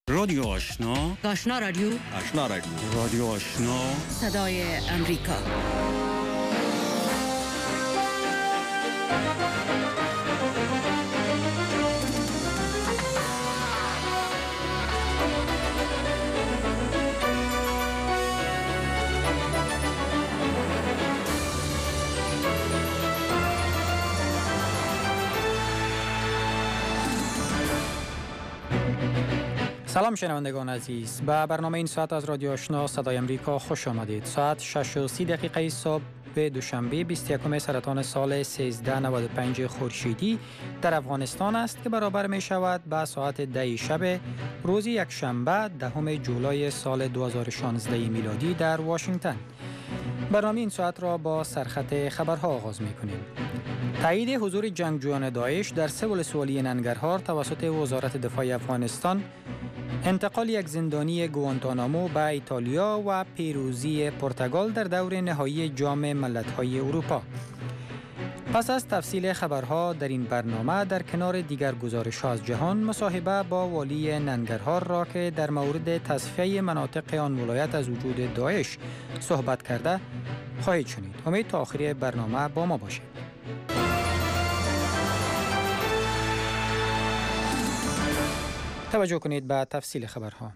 رادیو آشنا، آشنا رادیو، آشنا رادیو، رادیو آشنا، صدای امریکا. سلام شنوندگان عزیز، به برنامه این ساعت از رادیو آشنا صدای امریکا خوش آمدید. ساعت 6:30 صبح به دوشنبه 21 سرطان سال 1395 خورشیدی در افغانستان است که برابر می شود به ساعت 10 شب روز یک شنبه 10 جولای سال 2016 میلادی در واشنگتن. برنامه این ساعت را با سرخط خبرها آغاز می کنیم. تایید حضور جنگجویان داعش در سه ولسوالی ننگرهار توسط وزارت دفاع افغانستان، انتقال یک زندانی گوانتانامو به ایتالیا و پیروزی پرتغال در دور نهایی جام ملت‌های اروپا. پس از تفصیل خبرها در این برنامه در کنار دیگر گزارش‌ها از جهان، مصاحبه با والی ننگرهار را که در مورد تصفیه مناطق آن ولایت از وجود داعش صحبت کرده خواهید شنید. امید تا آخر برنامه با ما باشید. توجه کنید به تفصیل خبرها.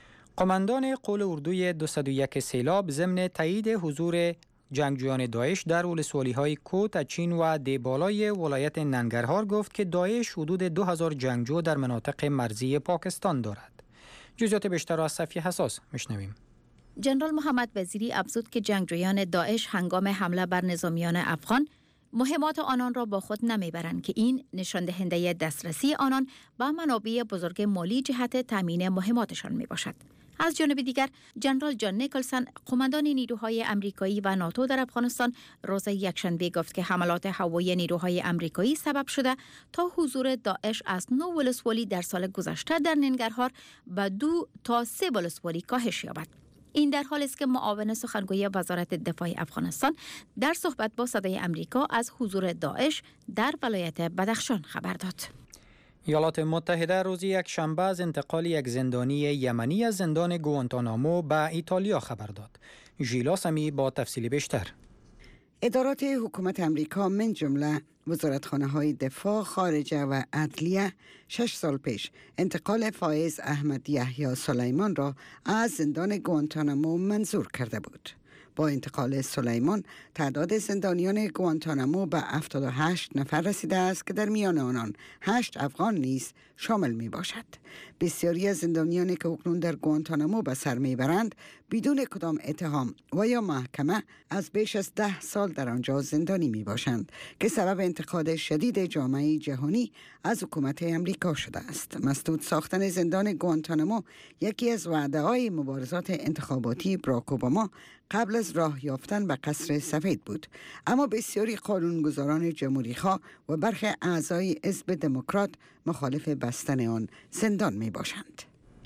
قماندان قول اردوی 201 سیلاب ضمن تایید حضور جنگجویان داعش در ولسوالی‌های کوت، چین و دیبالای ولایت ننگرهار گفت که داعش حدود 2000 جنگجو در مناطق مرزی پاکستان دارد. جزئیات بیشتر را از صفیه حساس میشنویم. جنرال محمد وزیری افزود که جنگجویان داعش هنگام حمله بر نظامیان افغان مهمات آنان را با خود نمیبرند که این نشان دهنده دسترسی آنان به منابع بزرگ مالی جهت تامین مهماتشان می باشد. از جانب دیگر جنرال جان نیکلسن قماندان نیروهای امریکایی و ناتو در افغانستان روز یکشنبه گفت که حملات هوایی نیروهای امریکایی سبب شده تا حضور داعش از 9 ولسوالی در سال گذشته در ننگرهار به 2 تا 3 ولسوالی کاهش یابد. این در حالی است که معاون سخنگوی وزارت دفاع افغانستان در صحبت با صدای امریکا از حضور داعش در ولایت بدخشان خبر داد. ایالات متحده روز یک شنبه از انتقال یک زندانی یمنی از زندان گوانتانامو به ایتالیا خبر داد. ژیلا سمی با تفصیل بیشتر. ادارات حکومت امریکا من جمله وزارتخانه‌های دفاع، خارجه و عدلیه 6 سال پیش انتقال فائز احمد یحیی سلیمان را از زندان گوانتانامو منظور کرده بود. با انتقال سلیمان تعداد زندانیان گوانتانامو به 78 نفر رسیده است که در میان آنان 8 افغان نیز شامل می باشد. بسیاری از زندانیانی که اکنون در گوانتانامو به سر می برند بدون کدام اتهام و یا محکمه از بیش از 10 سال در آنجا زندانی می باشند که سبب انتقاد شدید جامعه جهانی از حکومت امریکا شده است. مسدود ساختن زندان گوانتانامو یکی از وعده‌های مبارزات انتخاباتی براک اوباما قبل از راه یافتن به قصر سفید بود، اما بسیاری قانونگذاران جمهوری‌خواه و برخی اعضای حزب دموکرات مخالف بستن آن زندان می باشند.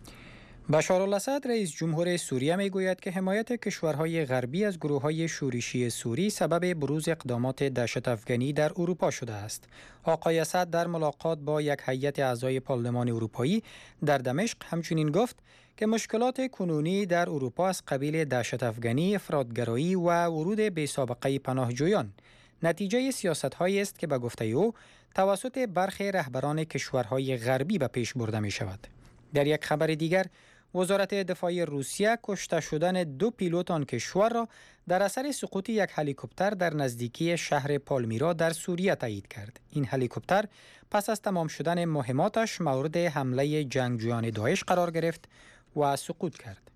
بشار الاسد رئیس جمهور سوریه می گوید که حمایت کشورهای غربی از گروه‌های شورشی سوری سبب بروز اقدامات دهشت افغانی در اروپا شده است. آقای اسد در ملاقات با یک هیئت اعضای پارلمان اروپایی در دمشق همچنین گفت که مشکلات کنونی در اروپا از قبیل دهشت افغانی، افراطگرایی و ورود بی‌سابقه پناهجویان نتیجه سیاست‌هایی است که به گفته او توسط برخی رهبران کشورهای غربی به پیش برده می‌شود. در یک خبر دیگر، وزارت دفاع روسیه کشته شدن 2 پیلوت آن کشور را در اثر سقوط یک هلیکوپتر در نزدیکی شهر پالمیرا در سوریه تایید کرد. این هلیکوپتر پس از تمام شدن مهماتش مورد حمله جنگجویان داعش قرار گرفت و سقوط کرد.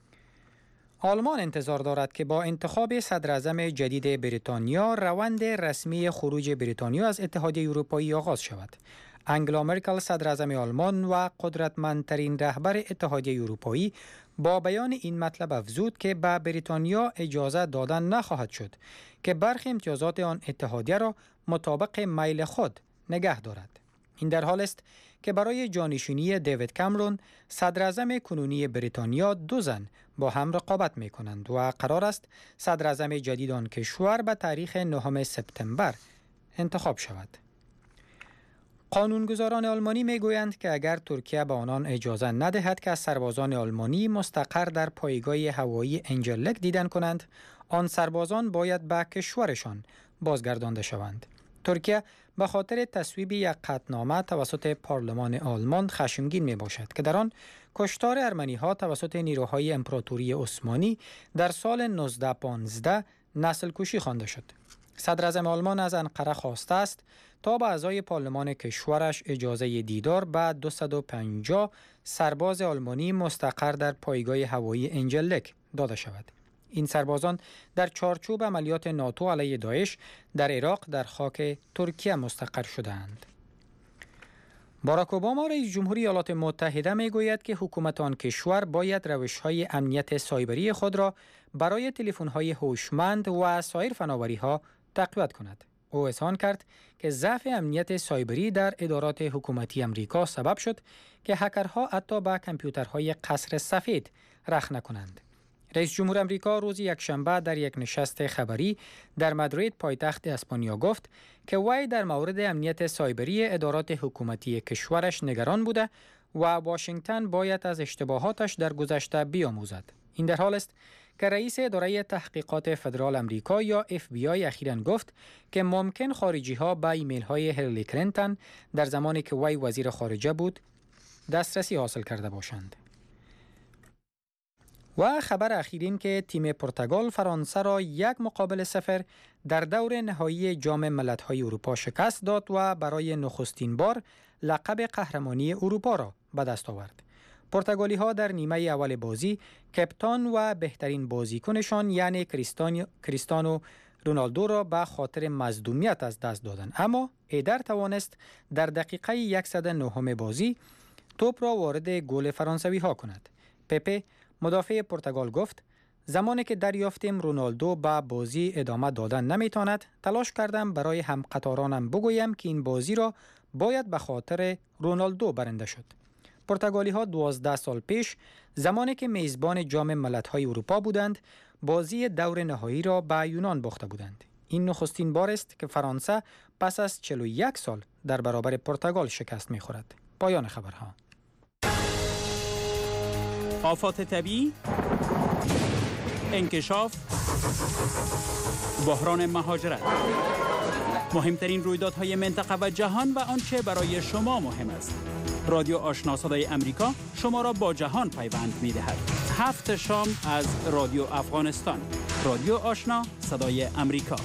آلمان انتظار دارد که با انتخاب صدراعظم جدید بریتانیا روند رسمی خروج بریتانیا از اتحادیه اروپایی آغاز شود. انگلا مرکل صدراعظم آلمان و قدرتمندترین رهبر اتحادیه اروپایی با بیان این مطلب افزود که به بریتانیا اجازه دادن نخواهد شد که برخی امتیازات آن اتحادیه را مطابق میل خود نگه دارد. این در حال است که برای جانشینی دیوید کامرون صدراعظم کنونی بریتانیا 2 زن با هم رقابت می کنند و قرار است صدراعظم جدید آن کشور به تاریخ 9 سپتامبر انتخاب شود. قانونگذاران آلمانی میگویند که اگر ترکیه به آنان اجازه ندهد که از سربازان آلمانی مستقر در پایگاه هوایی انجلک دیدن کنند، آن سربازان باید به کشورشان بازگردانده شوند. ترکیه به خاطر تصویب یک قطعنامه توسط پارلمان آلمان خشمگین می باشد که در آن کشتار ارمنی‌ها توسط نیروهای امپراتوری عثمانی در سال 1915 نسل کشی خوانده شد. صدر اعظم آلمان از انقره خواسته است تا به اعضای پارلمان کشورش اجازه دیدار به 250 سرباز آلمانی مستقر در پایگاه هوایی انجلک داده شود. این سربازان در چارچوب عملیات ناتو علیه داعش در عراق در خاک ترکیه مستقر شدند. باراک اوباما رئیس جمهوری ایالات متحده میگوید که حکومت آن کشور باید روش‌های امنیت سایبری خود را برای تلفن‌های هوشمند و سایر فناوری‌ها تقویت کند. او اذعان کرد که ضعف امنیت سایبری در ادارات حکومتی امریکا سبب شد که هکرها حتی به کامپیوترهای قصر سفید رخنه کنند. رئیس جمهور امریکا روز یکشنبه در یک نشست خبری در مادرید پایتخت اسپانیا گفت که وی در مورد امنیت سایبری ادارات حکومتی کشورش نگران بوده و واشنگتن باید از اشتباهاتش در گذشته بیاموزد. این در حال است که رئیس اداره تحقیقات فدرال امریکا یا FBI اخیراً گفت که ممکن خارجی‌ها به ایمیل‌های هیلاری کلینتون در زمانی که وی وزیر خارجه بود دسترسی حاصل کرده باشند. و خبر اخیر این که تیم پرتغال فرانسه را 1-0 در دور نهایی جام ملت‌های اروپا شکست داد و برای نخستین بار لقب قهرمانی اروپا را به دست آورد. پرتغالی ها در نیمه اول بازی کپتان و بهترین بازیکنشان یعنی کریستیانو رونالدو را به خاطر مصدومیت از دست دادند، اما ایدر توانست در دقیقه 109 بازی توپ را وارد گل فرانسوی ها کند. پپه مدافع پرتغال گفت زمانی که دریافتیم رونالدو به بازی ادامه دادن نمیتواند، تلاش کردم برای همقطارانم بگویم که این بازی را باید به خاطر رونالدو برنده شد. پرتغالی ها 12 سال پیش زمانی که میزبان جام ملت‌های اروپا بودند، بازی دور نهایی را به یونان باخته بودند. این نخستین بار است که فرانسه پس از 41 سال در برابر پرتغال شکست می‌خورد. پایان خبرها. آفات طبیعی، انکشاف، بحران مهاجرت، مهمترین رویدادهای منطقه و جهان و آنچه برای شما مهم است. رادیو آشنا صدای امریکا شما را با جهان پیوند می‌دهد. 7 شام از رادیو افغانستان. رادیو آشنا صدای امریکا.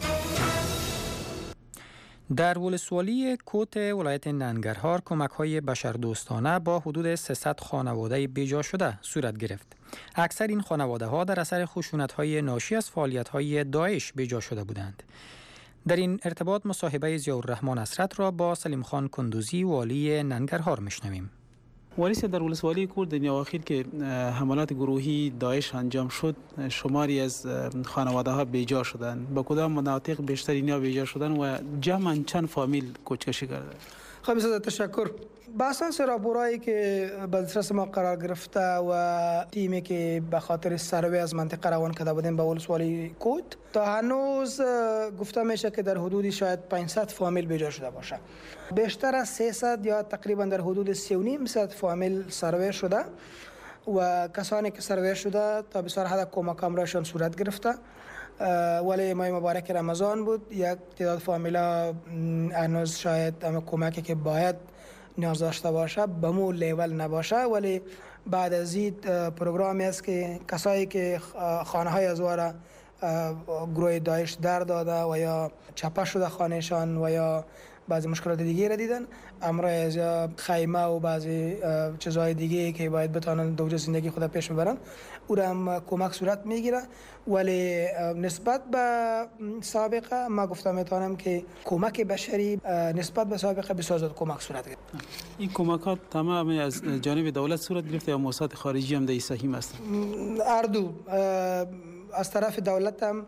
در ولسوالی کوت ولایت ننگرهار کمک‌های بشردوستانه با حدود 300 خانواده بیجا شده صورت گرفت. اکثر این خانواده‌ها در اثر خشونت‌های ناشی از فعالیت‌های داعش بیجا شده بودند. در این ارتباط مصاحبه ضیاءالرحمن اسرت را با سلیم خان کندوزی والی ننگرهار میشنویم. والی صاحب، در ولسوالی کورد در اواخر که حملات گروهی داعش انجام شد، شماری از خانواده ها بیجا شدند. با کدام مناطق بیشتر اینا بیجا شدن و جمعاً چند فامیل کوچکشی کرده؟ خب بسیار تشکر. باساس راپورایی که به دسترس ما قرار گرفته و تیمی که به خاطر سروی از منطقه روان کرده بودیم به ولسوالی کوت، تا هنوز گفته میشه که در حدود شاید 500 فامیل بیجا شده باشه. بیشتر از 300 یا تقریبا در حدود 3.5 فامیل سروی شده و کسانی که سروی شده تا بسیار حد کمک امرایشان صورت گرفته. ولی ماه مبارک رمضان بود، یک تعداد فامیلا هنوز شاید اما کمکی که باید نیاز داشته باشه به مو لیول نباشه، ولی بعد از این پروگرامی است که کسایی که خانه های از واره گروه داعش در داده و یا چپه شده خانهشان و یا بعضی مشکلات دیگه را دیدن، امروز از خیمه و بعضی چیزهای دیگه که باید بتونن دوج زندگی خود پیش ببرن او را هم کمک صورت میگیره. ولی نسبت به سابقه ما گفتم میتونم که کمک بشری نسبت به سابقه بسیار زیاد کمک صورت گرفت. این کمکات تمام از جانب دولت صورت گرفته یا موسسات خارجی هم در سهیم هستند؟ اردو از طرف دولت هم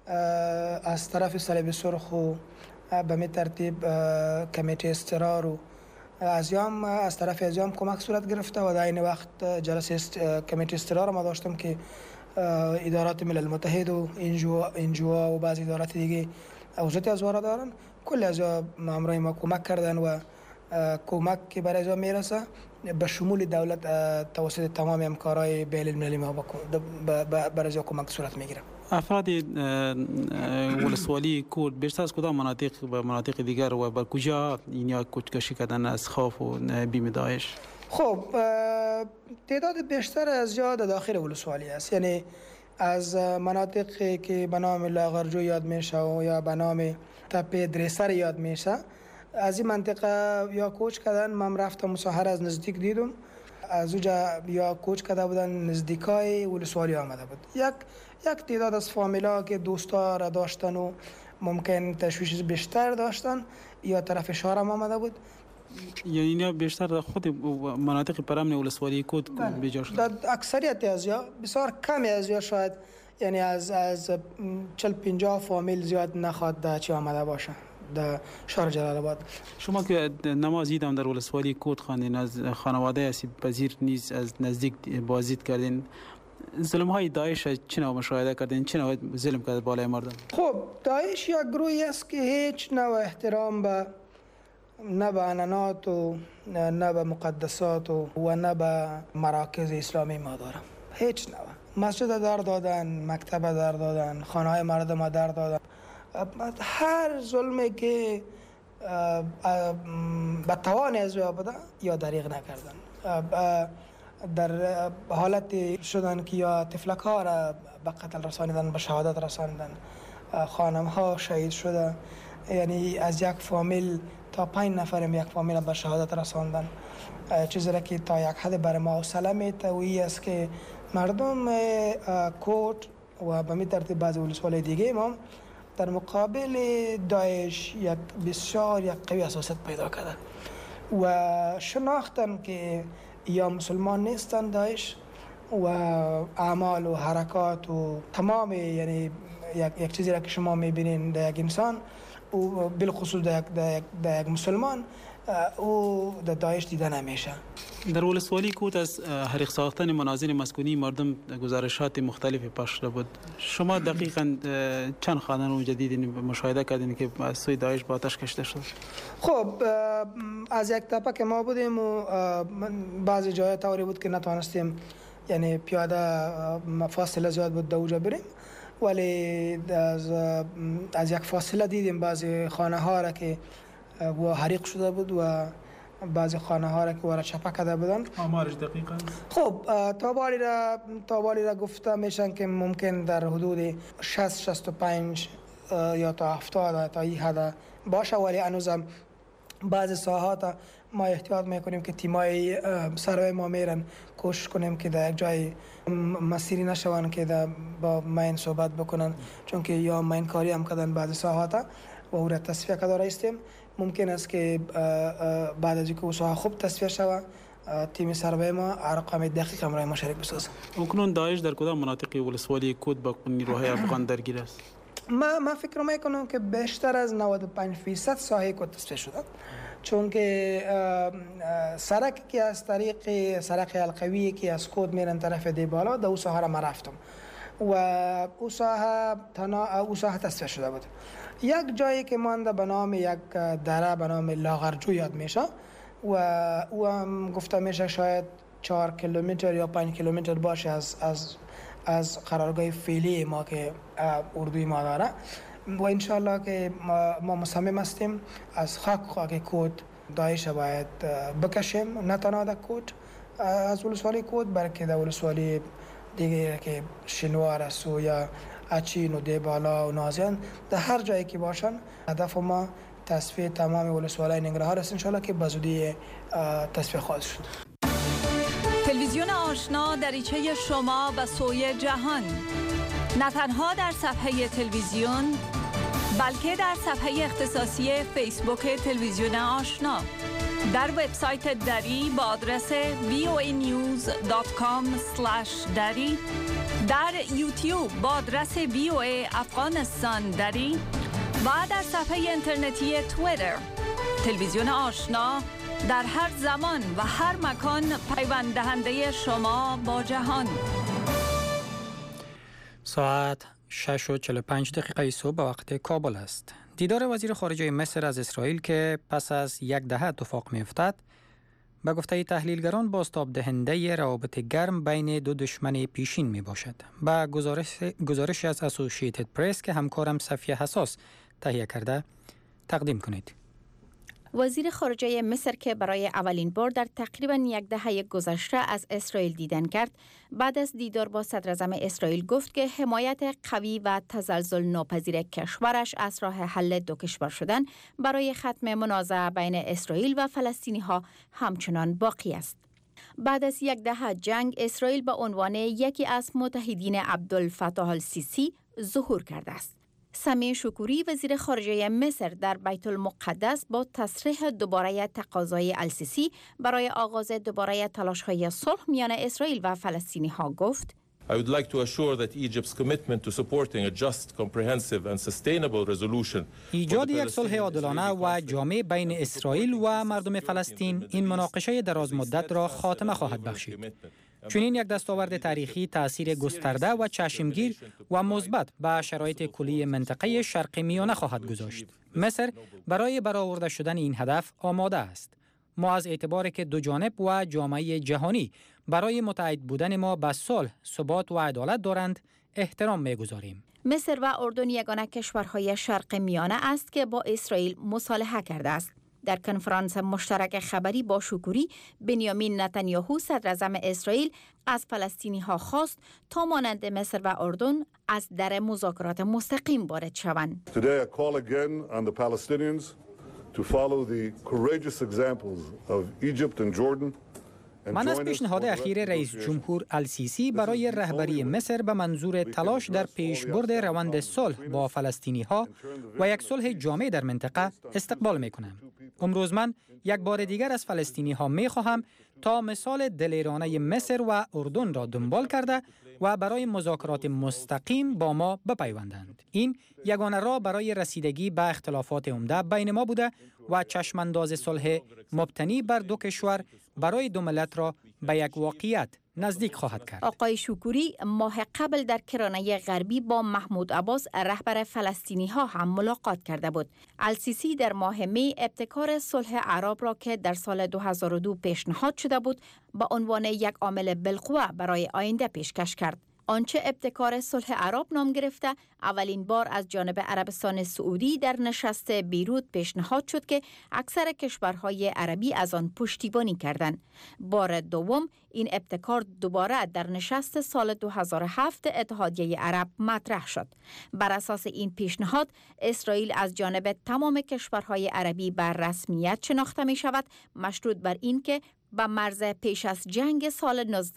از طرف صلیب سرخ و به می ترتیب کمیته اضطرار و از طرف ازیام کمک صورت گرفته و در این وقت جلسه کمیته اضطرار ما داشتم که ادارات ملل متحد و انجوا و بعضی ادارات دیگه اوضاعی از وارد دارن. کلی از امرای ما کمک کردن و کمک که برای ازا میرسه به شمول دولت توسط تمام همکارای بین المللی ما برای ازا کمک صورت میگیره. افراد ولسوالی کورد بیشتر از کدام مناطق و مناطق دیگر و بر کجا اینیا کوچکشی کردن از خوف و بیم داعش؟ خب تعداد بیشتر از جا در داخل ولسوالی است، یعنی از مناطقی که به نام لاغرجو یاد میشه و یا به نام تپه دریسر یاد میشه، از این منطقه یا کوچ کردن. من رفتم مساحر از نزدیک دیدم، از اونجا یا کوچ کرده بودن نزدیکای ولسوالی آمده بود. یک تعداد از فامیلا که دوستا را داشتن و ممکن تشویش بیشتر داشتن یا طرف شهرم آمده بود. یعنی اینا بیشتر در خود مناطق پرامن ولسوالی کورد بیجا شد. در اکثریت از یا بسیار کمی از یا شاید یعنی از 40-50 فامیل زیاد نخواد در چی آمده باشه در شهر جلال آباد. شما که نماز عید هم در ولسوالی کورد خواندین، از خانواده اسیب پذیر نیز از نزدیک بازدید کردین، ظلم های داعش چه نوع مشاهده کردین؟ چه نوع ظلم کرد بالای مردم؟ خب داعش یک گروهی است که هیچ نوع احترام به نه به عنعنات و نه به مقدسات و نه به مراکز اسلامی ما دارم. هیچ نوع. مسجد در دادن، مکتب در دادن، خانه های مردم در دادن. هر ظلمی که به توان از او بوده یا دریغ نکردن. در حالت شدن که یا تفلک ها را به قتل رساندن، به شهادت رساندن، خانم ها شهید شده، یعنی از یک فامیل تا 5 نفرم یک فامیل به شهادت رساندن. چیزی را که تا یک حد برای ما حوصله تویی است که مردم کورد و به می ترتیب بعض ولسوالی دیگه ما در مقابل داعش یک بسیار یک قوی اساسیت پیدا کردن و شناختن که یا مسلمان نیستن داعش و اعمال و حرکات و تمام یعنی یک چیزی را که شما میبینین در یک انسان و بالخصوص در یک مسلمان او در داعش دیده نمیشه. در ولسوالی کورد از حریق ساختن منازل مسکونی مردم گزارشات مختلفی پخش شده بود. شما دقیقاً چند خانه جدید مشاهده کردین که از سوی داعش با آتش کشته شد؟ خب از یک تپه که ما بودیم و بعضی جای طوری بود که نتوانستیم یعنی پیاده فاصله زیاد بود دوجا بریم، ولی از یک فاصله دیدیم بعضی خانه ها را که و حریق شده بود و بعضی خانه ها را که وارد چپه کرده بودن. آمارش دقیقاً؟ خب تابالی را گفته میشن که ممکن در حدود 60-65 یا تا 70 تا این حد باشه، ولی هنوزم بعضی ساحات ما احتیاط میکنیم که تیمای سروی ما میرن کوشش کنیم که در یک جای مسیری نشوند که با مین صحبت بکنن، چون که یا مین کاری هم کردن بعضی ساحات و او را تصفیه کردن هستیم. ممکن است که بعد از اینکه ساحه خوب تصفیه شود تیم سروی ما ارقام دقیق هم را مشارک بسازه. اکنون داعش در کدام مناطق ولسوالی کورد با نیروهای افغان درگیر است؟ ما فکر میکنم که بیشتر از 95% ساحه کورد تصفیه شده، چون که سرک که از طریق سرک القوی که از کورد میرن طرف دی بالا در او ساحه را ما رفتم و او ساحه تصفیه شده بود. یک جایی که مانده به نام یک دره به نام لاغرجو یاد میشه و او هم گفته میشه شاید 4 کیلومتر یا 5 کیلومتر باشه از قرارگاه فعلی ما که اردوی ما داره و انشالله که ما مصمم هستیم از خاک کورد داعش باید بکشیم، نه تنها در کورد از ولسوالی کورد بلکه در ولسوالی دیگه که شنوار است و یا اچین و دیبالا و نازیان، در هر جایی که باشن. هدف ما تصفیه تمام ولسوالای ننگرهار است انشالله که بزودی تصفیه خواهد شد. تلویزیون آشنا دریچه شما به سوی جهان، نه تنها در صفحه تلویزیون بلکه در صفحه اختصاصی فیسبوک تلویزیون آشنا، در وبسایت دری با آدرس voanews.com/dari، در یوتیوب با آدرس VOA افغانستان دری و در صفحه اینترنتی توییتر. تلویزیون آشنا در هر زمان و هر مکان پیوند دهنده شما با جهان. ساعت 6:45 صبح به وقت کابل است. دیدار وزیر خارجه مصر از اسرائیل که پس از یک دهه اتفاق می‌افتد، به گفته تحلیلگران بازتاب دهنده روابط گرم بین دو دشمن پیشین می باشد. با گزارش از اسوسییتد پرس که همکارم صفیه حساس تهیه کرده تقدیم کنید. وزیر خارجه مصر که برای اولین بار در تقریباً یک دهه گذشته از اسرائیل دیدن کرد، بعد از دیدار با صدر اعظم اسرائیل گفت که حمایت قوی و تزلزل ناپذیر کشورش از راه حل دو کشور شدن برای ختم منازعه بین اسرائیل و فلسطینی ها همچنان باقی است. بعد از یک دهه جنگ، اسرائیل به عنوان یکی از متحدین عبدالفتاح السیسی ظهور کرده است. سمیع شکوری وزیر خارجه مصر در بیت المقدس با تصریح دوباره تقاضای السیسی برای آغاز دوباره تلاش‌های صلح میان اسرائیل و فلسطینی ها گفت: I would like to assure that Egypt's commitment to supporting a just, comprehensive and sustainable resolution ایجاد یک صلح عادلانه و جامع بین اسرائیل و مردم فلسطین این مناقشه درازمدت را خاتمه خواهد بخشید. چنین یک دستاورد تاریخی تأثیر گسترده و چشمگیر و مثبت به شرایط کلی منطقه شرق میانه خواهد گذاشت. مصر برای برآورده شدن این هدف آماده است. ما از اعتباری که دو جانب و جامعه جهانی برای متحد بودن ما به صلح، ثبات و عدالت دارند احترام می‌گذاریم. مصر و اردن یگانه کشورهای شرق میانه است که با اسرائیل مصالحه کرده است. در کنفرانس مشترک خبری با شکوری، بنیامین نتانیاهو صدر اعظم اسرائیل از فلسطینی ها خواست تا مانند مصر و اردن از در مذاکرات مستقیم وارد شوند. Today I call again on the Palestinians to follow the courageous examples of Egypt and Jordan. من از پیشنهاد اخیر رئیس جمهور السیسی برای رهبری مصر به منظور تلاش در پیشبرد روند صلح با فلسطینی ها و یک صلح جامع در منطقه استقبال می کنم. امروز من یک بار دیگر از فلسطینی ها می خواهم تا مثال دلیرانه مصر و اردن را دنبال کرده و برای مذاکرات مستقیم با ما بپیوندند. این یگانه راه برای رسیدگی به اختلافات عمده بین ما بوده و چشمانداز صلح مبتنی بر دو کشور برای دو ملت را به یک واقعیت نزدیک خواهد کرد. آقای شکوری ماه قبل در کرانه غربی با محمود عباس رهبر فلسطینی ها هم ملاقات کرده بود. السیسی در ماه می ابتکار صلح عرب را که در سال 2002 پیشنهاد شده بود به عنوان یک عامل بالقوه برای آینده پیشکش کرد. آنچه ابتکار صلح عرب نام گرفته اولین بار از جانب عربستان سعودی در نشست بیروت پیشنهاد شد که اکثر کشورهای عربی از آن پشتیبانی کردند. بار دوم این ابتکار دوباره در نشست سال 2007 اتحادیه عرب مطرح شد. بر اساس این پیشنهاد اسرائیل از جانب تمام کشورهای عربی بر رسمیت شناخته می شود، مشروط بر این که به مرز پیش از جنگ سال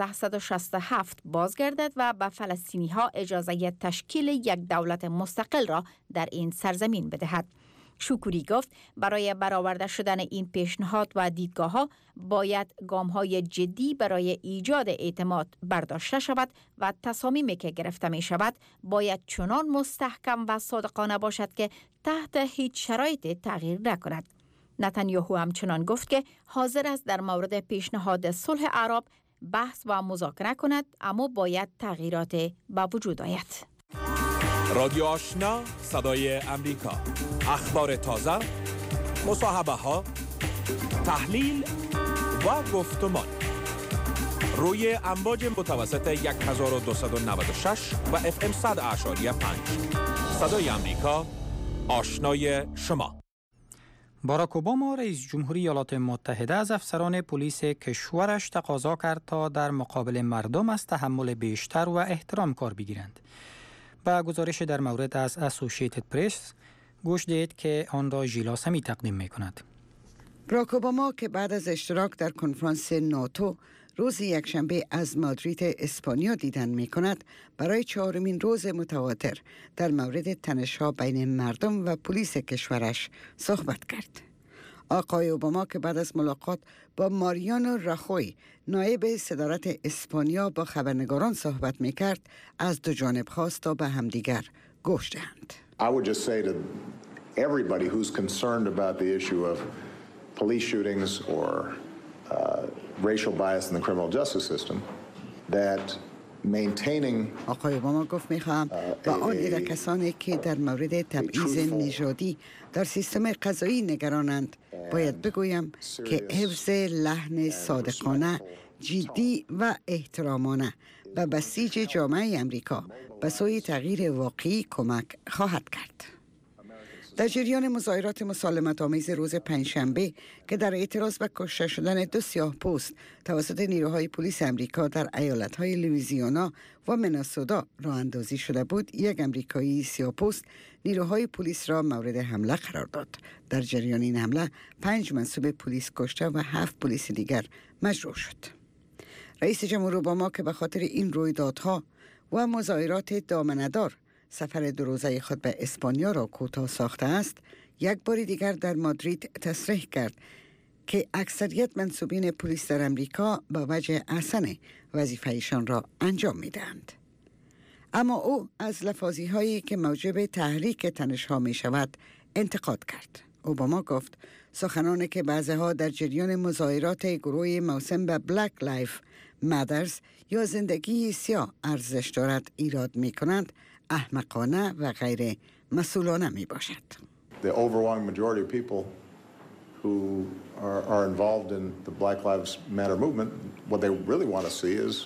1967 بازگردد و به فلسطینی ها اجازه تشکیل یک دولت مستقل را در این سرزمین بدهد. شکوری گفت برای برآورده شدن این پیشنهاد و دیدگاه ها باید گام های جدی برای ایجاد اعتماد برداشته شود و تصامیمی که گرفته می شود باید چنان مستحکم و صادقانه باشد که تحت هیچ شرایطی تغییر نکند. نتانیاهو همچنان گفت که حاضر است در مورد پیشنهاد صلح عرب بحث و مذاکره کند، اما باید تغییرات به وجود آید. رادیو آشنا، صدای امریکا، اخبار تازه، مصاحبه ها، تحلیل و گفتمان روی امواج متوسط 1296 و FM 100.5. صدای امریکا، آشنای شما. باراک اوباما رئیس جمهوری ایالات متحده از افسران پلیس کشورش تقاضا کرد تا در مقابل مردم از تحمل بیشتر و احترام کار بگیرند. با گزارش در مورد از اسوسییتد پرس گوش دهید که آن را ژیلا سمی تقدیم می کند. باراک اوباما که بعد از اشتراک در کنفرانس ناتو روز یکشنبه از مادرید اسپانیا دیدن می کند، برای چهارمین روز متواتر در مورد تنش‌ها بین مردم و پلیس کشورش صحبت کرد. آقای اوباما که بعد از ملاقات با ماریانو راخوی نایب صدارت اسپانیا با خبرنگاران صحبت می کرد، از دو جانب خواست تا به همدیگر گوش دهند. I would just say to everybody who's concerned about the issue of police shootings or racial bias in the criminal justice system that آقای اوباما گفت میخواهم با آن عده کسانی که در مورد تبعیض نژادی در سیستم قضایی نگرانند باید بگویم که حفظ لحن صادقانه، جدی و احترامانه و بسیج جامعه امریکا به سوی تغییر واقعی کمک خواهد کرد. در جریان مظاهرات مسالمت آمیز روز پنجشنبه که در اعتراض به کشته شدن 2 سیاه‌پوست توسط نیروهای پلیس امریکا در ایالت‌های لوئیزیانا و مینسوتا راه اندازی شده بود، یک امریکایی سیاه‌پوست نیروهای پلیس را مورد حمله قرار داد. در جریان این حمله 5 منصوب پلیس کشته و 7 پلیس دیگر مجروح شد. رئیس جمهور اوباما که به خاطر این رویدادها و مظاهرات دامنه‌دار سفر 2 روزه خود به اسپانیا را کوتاه ساخته است، یک بار دیگر در مادرید تصریح کرد که اکثریت منصوبین پلیس در امریکا با وجه احسن وظیفه‌شان را انجام می‌دهند. اما او از لفاظی هایی که موجب تحریک تنش‌ها می شود انتقاد کرد. اوباما گفت سخنانی که بعضی‌ها در جریان مظاهرات گروه موسوم به بلک لایف مادرز یا زندگی سیاه ارزش دارد ایراد می کنند، احمقانه و غیر مسئولانه می باشد. The overwhelming majority of people who are involved in the Black Lives Matter movement, what they really want to see is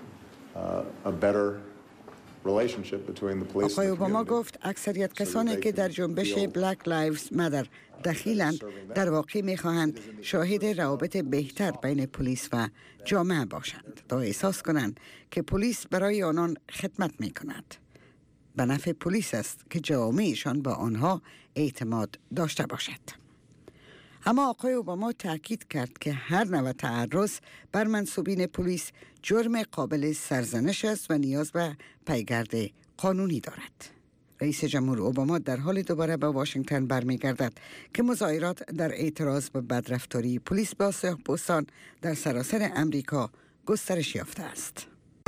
a better relationship between the police and the community. آقای اوباما گفت اکثریت کسانی که در جنبش بلک لایوز مادر دخیلند در واقع می‌خواهند شاهد روابط بهتر بین پلیس و جامعه باشند تا احساس کنند که پلیس برای آنان خدمت می‌کند. به نفع پلیس است که جامعهشان با آنها اعتماد داشته باشد. اما آقای اوباما تاکید کرد که هر نوع تعرض بر منصوبین پلیس جرم قابل سرزنش است و نیاز به پیگرد قانونی دارد. رئیس جمهور اوباما در حال دوباره به واشنگتن برمیگردد که مظاهرات در اعتراض به بدرفتاری پلیس با سیاه‌پوستان در سراسر امریکا گسترش یافته است.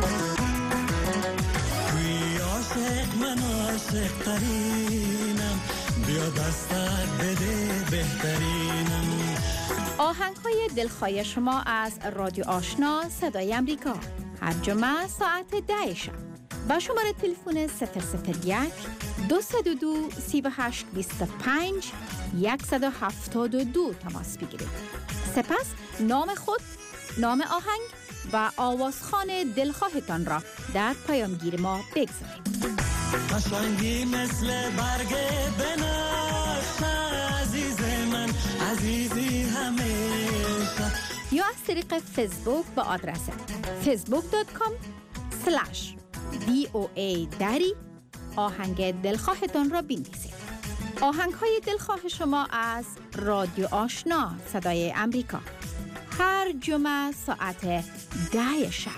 من عاشق ترینم، بیا دستت بده بهترینم. آهنگ‌های دلخواه شما از رادیو آشنا صدای امریکا هر جمعه ساعت 10 شب با شماره تلفن 001 202 38 25 172 تماس بگیرید. سپس نام خود، نام آهنگ و آوازخوان دلخواهتان را در پیامگیر ما بگذارید. قشنگی مثل برگ بنفش، عزیز من عزیزی همیشه. یا از طریق فیسبوک با آدرس facebook.com/VOA دری آهنگ دلخواهتان را بنویسید. آهنگ های دلخواه شما از رادیو آشنا صدای امریکا هر جمعه ساعت 10 شب.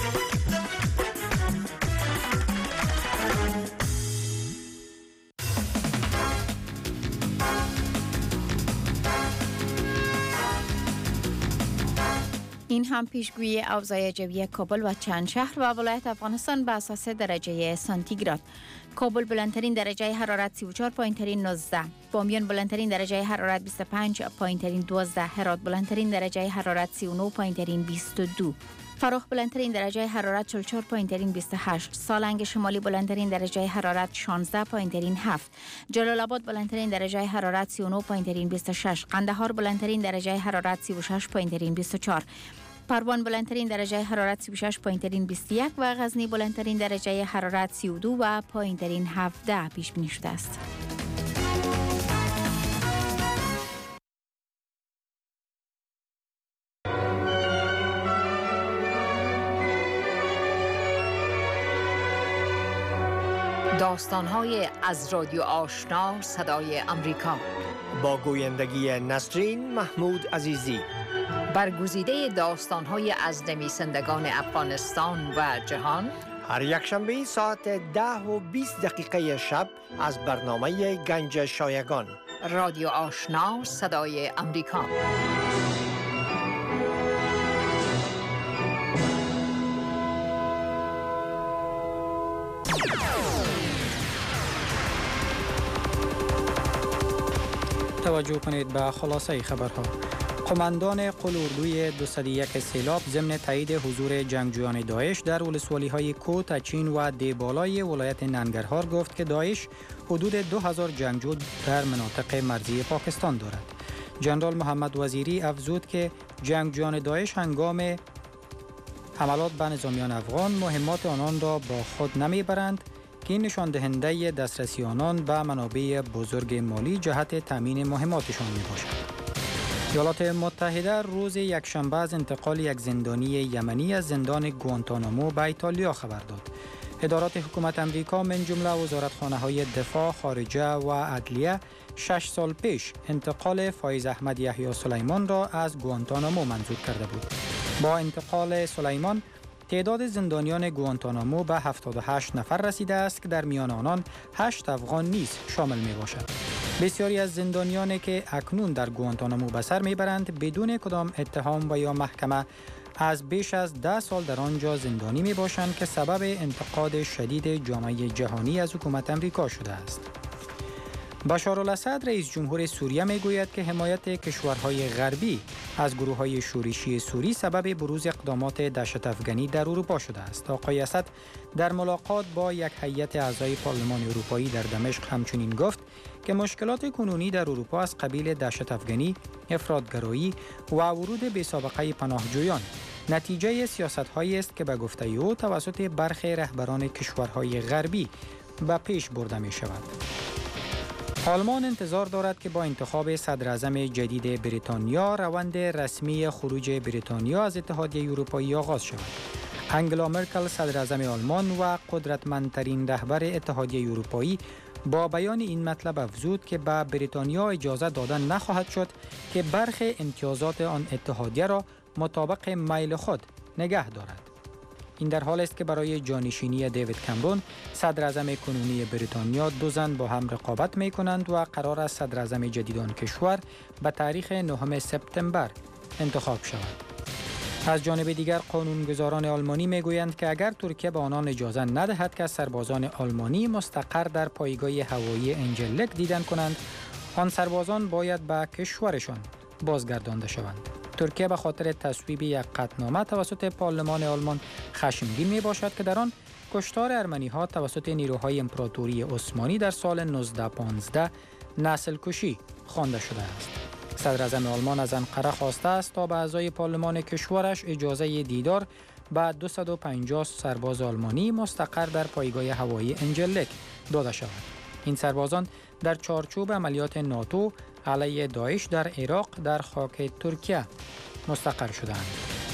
این هم پیشگویی اوضاع جوی کابل و چند شهر و ولایت افغانستان به اساس درجه سانتیگراد. کابل بلندترین درجه حرارت 34 پایینترین 19، بامیان بلندترین درجه حرارت 25 پایینترین 12، هرات بلندترین درجه حرارت 39 پایینترین 22، فراخ بلندترین درجه حرارت 44 پایینترین 28، سالنگ شمالی بلندترین درجه حرارت 16 پایینترین 7، جلال آباد بلندترین درجه حرارت 39 پایینترین 26، قندهار بلندترین درجه حرارت 36 پایینترین 24، پروان بلندترین درجه حرارت 36 پایینترین 21 و غزنی بلندترین درجه حرارت 32 و پایینترین 17 پیش بینی شده است. داستان‌های از رادیو آشنا صدای امریکا با گویندگی نسرین محمود عزیزی، برگزیده داستان‌های از نویسندگان افغانستان و جهان، هر یک شنبه ساعت 10:20 شب از برنامه گنج شایگان. رادیو آشنا صدای امریکا. توجه کنید به خلاصه خبرها. قماندان قلوردوی 201 سیلاب ضمن تایید حضور جنگجویان داعش در ولسوالی‌های کوت، اچین و دیبالای ولایت ننگرهار گفت که داعش حدود 2000 جنگجو در مناطق مرزی پاکستان دارد. جنرال محمد وزیری افزود که جنگجویان داعش هنگام حملات به نظامیان افغان مهمات آنان را با خود نمیبرند که این نشان دهنده دسترسی آنان به منابع بزرگ مالی جهت تامین مهماتشان میباشد. ایالات متحده روز یکشنبه از انتقال یک زندانی یمنی از زندان گوانتانامو به ایتالیا خبر داد. ادارات حکومت امریکا من جمله وزارتخانه‌های دفاع، خارجه و عدلیه 6 سال پیش انتقال فایز احمد یحیی سلیمان را از گوانتانامو منظور کرده بود. با انتقال سلیمان تعداد زندانیان گوانتانامو به 78 نفر رسیده است که در میان آنان 8 افغان نیز شامل می باشد. بسیاری از زندانیانی که اکنون در گوانتانامو به سر میبرند بدون کدام اتهام و یا محکمه از بیش از 10 سال در آنجا زندانی می باشند که سبب انتقاد شدید جامعه جهانی از حکومت امریکا شده است. بشار الاسد رئیس جمهور سوریه می گوید که حمایت کشورهای غربی از گروه‌های شورشی سوری سبب بروز اقدامات دهشت افغانی در اروپا شده است. آقای اسد در ملاقات با یک هیئت اعضای پارلمان اروپایی در دمشق همچنین گفت که مشکلات کنونی در اروپا از قبیل دهشت افغانی، افراطگرایی و ورود بی‌سابقه پناهجویان نتیجه سیاست‌هایی است که به گفته او توسط برخی رهبران کشورهای غربی به پیش برده می‌شود. آلمان انتظار دارد که با انتخاب صدر اعظم جدید بریتانیا روند رسمی خروج بریتانیا از اتحادیه اروپایی آغاز شود. انگلا مرکل صدر اعظم آلمان و قدرتمندترین رهبر اتحادیه اروپایی با بیان این مطلب افزود که به بریتانیا اجازه دادن نخواهد شد که برخی امتیازات آن اتحادیه را مطابق میل خود نگه دارد. این در حال است که برای جانشینی دیوید کامرون صدر اعظم کنونی بریتانیا دو زن با هم رقابت می کنند و قرار است صدر اعظم جدید آن کشور به تاریخ 9 سپتامبر انتخاب شود. از جانب دیگر قانونگذاران آلمانی می گویند که اگر ترکیه به آنان اجازه ندهد که سربازان آلمانی مستقر در پایگاه هوایی انجلک دیدن کنند، آن سربازان باید به کشورشان بازگردانده شوند. ترکیه به خاطر تصویب یک قطعنامه توسط پارلمان آلمان خشمگین می باشد که در آن کشتار ارمنی ها توسط نیروهای امپراتوری عثمانی در سال 1915 نسل کشی خوانده شده است. صدر اعظم آلمان از انقره خواسته است تا به اعضای پارلمان کشورش اجازه دیدار به 250 سرباز آلمانی مستقر در پایگاه هوایی انجلک داده شود. این سربازان در چارچوب عملیات ناتو علیه داعش در عراق در خاک ترکیه مستقر شدند.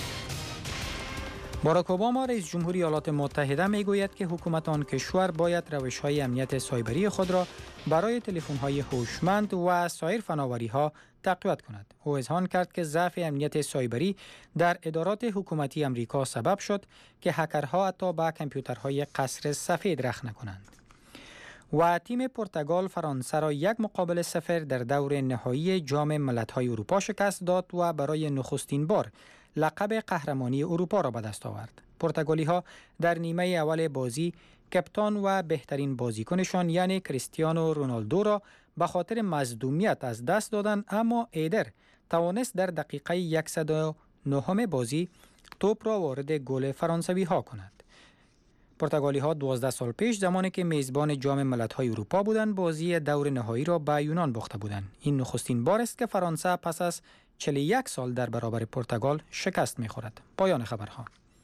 باراک اوباما رئیس جمهور ایالات متحده میگوید که حکومت آن کشور باید روش‌های امنیت سایبری خود را برای تلفن‌های هوشمند و سایر فناوری‌ها تقویت کند. او اذعان کرد که ضعف امنیت سایبری در ادارات حکومتی امریکا سبب شد که هکرها حتی به کامپیوترهای قصر سفید رخ نکنند. و تیم پرتغال فرانسه را 1-0 در دور نهایی جام ملت‌های اروپا شکست داد و برای نخستین بار لقب قهرمانی اروپا را به دست آورد. پرتغالی‌ها در نیمه اول بازی کپتان و بهترین بازیکنشان یعنی کریستیانو رونالدو را به خاطر مصدومیت از دست دادند، اما ایدر توانست در دقیقه 109 بازی توپ را وارد گل فرانسوی‌ها کند. پرتغالی‌ها 12 سال پیش زمانی که میزبان جام ملت‌های اروپا بودند بازی دور نهایی را به یونان باخته بودند. این نخستین بار است که فرانسه پس از 41 سال در برابر پرتغال شکست می‌خورد. پایان خبرها.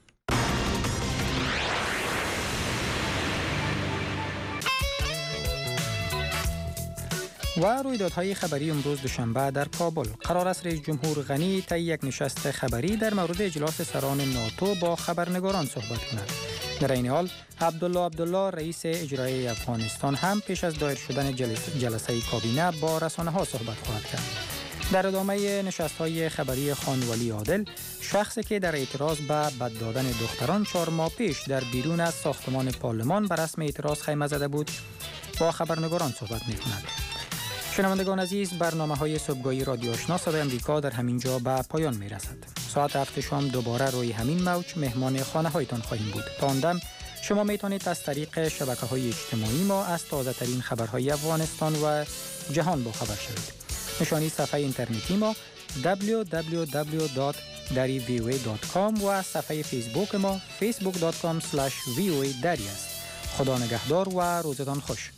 و رویدادهای خبری امروز دوشنبه در کابل. قرار است رئیس جمهور غنی طی یک نشست خبری در مورد اجلاس سران ناتو با خبرنگاران صحبت کند. در این حال عبدالله رئیس اجرایی افغانستان هم پیش از دایر شدن جلسه کابینه با رسانه‌ها صحبت خواهد کرد. در ادامه نشست‌های خبری خان ولی عادل، شخصی که در اعتراض به بد دادن دختران 4 ماه پیش در بیرون از ساختمان پارلمان بر رسم اعتراض خیمه زده بود، با خبرنگاران صحبت می‌کند. شنوندگان عزیز، برنامه‌های صبحگاهی رادیو آشنا صدای آمریکا در همین جا به پایان می‌رسد. ساعت 7 شام دوباره روی همین موج مهمان خانه‌هایتان خواهیم بود. تا آن دم شما میتونید از طریق شبکه‌های اجتماعی ما از تازه‌ترین خبرهای افغانستان و جهان با خبر شوید. نشانی صفحه اینترنتی ما www.darivoa.com و صفحه فیسبوک ما facebook.com/voadari است. خدا نگهدار و روزتان خوش.